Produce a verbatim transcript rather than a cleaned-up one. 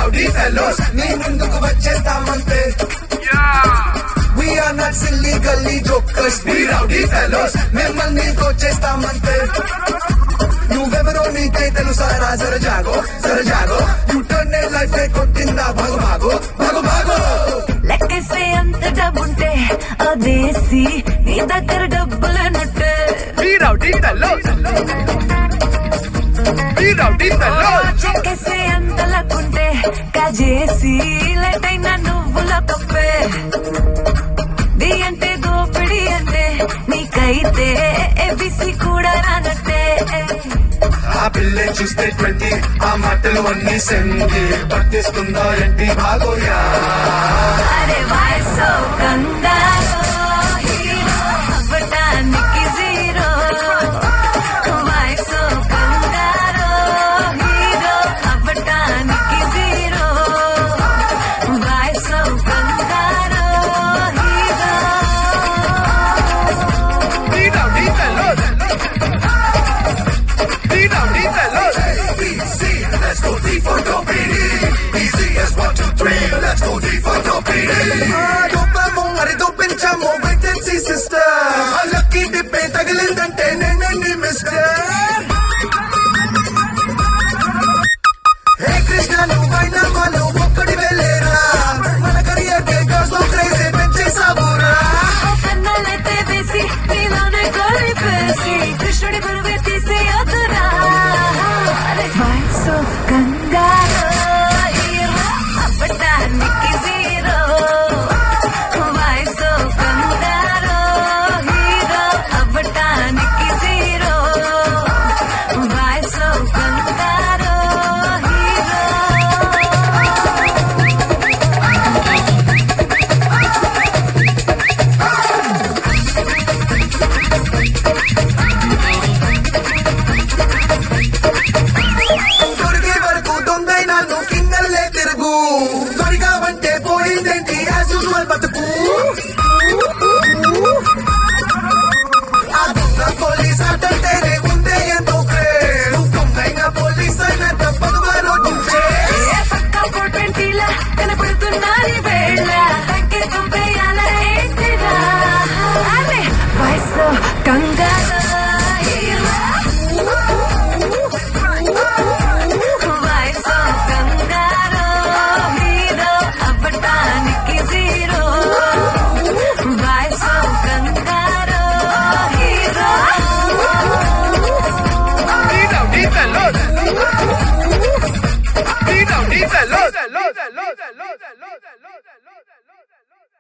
rowdy fellows నీ ముందుకు వచ్చేస్తామంతే We are not silly gully jokers We rowdy fellows మిమ్మల్ని కొచ్చేస్తామంతే నువ్వెవరో నీకై తెలుసారా జర జాగో జర జాగో యు టర్న్ లైఫ్ కొట్టిందా భాగో భాగో భాగో భాగో లెక్కేసే అంత డబ్బుంటే అదేసి నీ దగ్గర డబ్బులన్నట్టే We rowdy fellows We rowdy fellows చెక్కేసే అంత లక్కుంటే కాజేసి లెటైనా నువ్వుల కప్పే ది అంటే దోపిడి అంటే నీకైతే ఏబిసి కూడా రానట్టే ఆ పిల్లే చూస్తే ట్వంటీ ఆ మాటలు అన్ని సెంటి పట్టిస్తుందా ఏంటి భాగోయా అరే వయసు కంగారో హీరో అవ్వటానికి జీరో వయసు కంగారో హీరో అవ్వటానికి జీరో వయసు కంగారో hero We rowdy fellows We rowdy fellows B C let's go D for dopey Easy as one two three let's go D for dopey దొప్పమో మరి దొప్పించామో wait and see sister lucky డిప్పే తగిలిందంటే నేనే నీ మిస్టర్ హే కృష్ణ నువ్వైనా వాళ్ళు ఒక్కడి వెళ్ళేరా మన కరియర్ కే గర్ల్స్ క్రేజీ పెంచేసావురా కన్నలైతే వేసి నీలోనే కొలిపేసి కృష్ణుడి బరువే తీసి అదురా వయసు కంగారు